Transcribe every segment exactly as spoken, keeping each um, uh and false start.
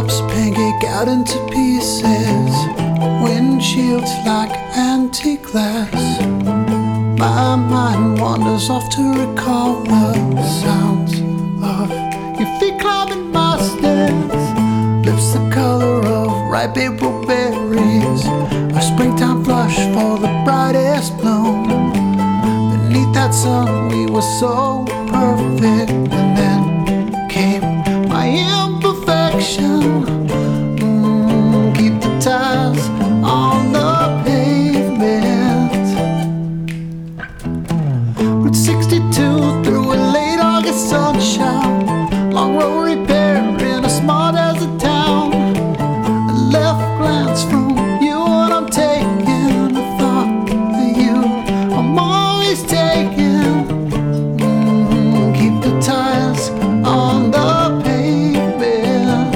Raindrops pancake out into pieces, windshields like antique glass. My mind wanders off to recall the sounds of your feet climbing my stairs. Lips the color of ripe April berries, a springtime flush for the brightest bloom. Beneath that sun we were so perfect, and then came my imperfection. Mm, keep the tires on the pavement. Route sixty-two through a late August sunshine, long road repair in a small desert town. A left glance from you and I'm taking a thought of you. I'm always taking. Mm, keep the tires on the pavement.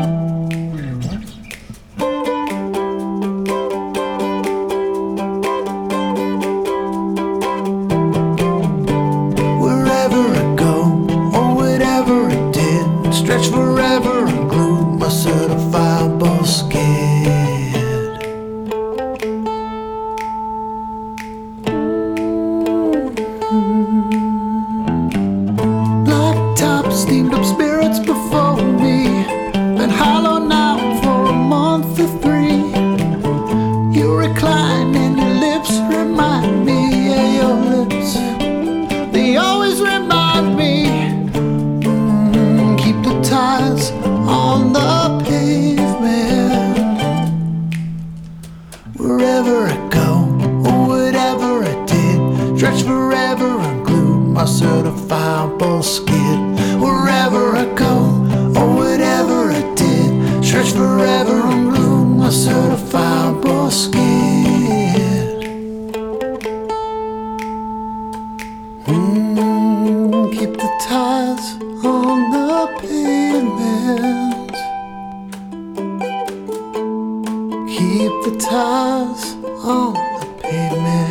Wherever I go, or whatever I did, stretch forever and glue my certifiable skid. Black top steamed up spirits before me, been hollow now for a month or three. You recline and your lips remind me, yeah, your lips, they always remind me. Mm, keep the tires on the pavement. Wherever I go, or whatever I did, stretch forever and glue my certifiable skid. Wherever I go, or whatever I did, stretch forever and glue my certifiable skid. Mm, keep the tires on the pavement. Keep the tires on the pavement.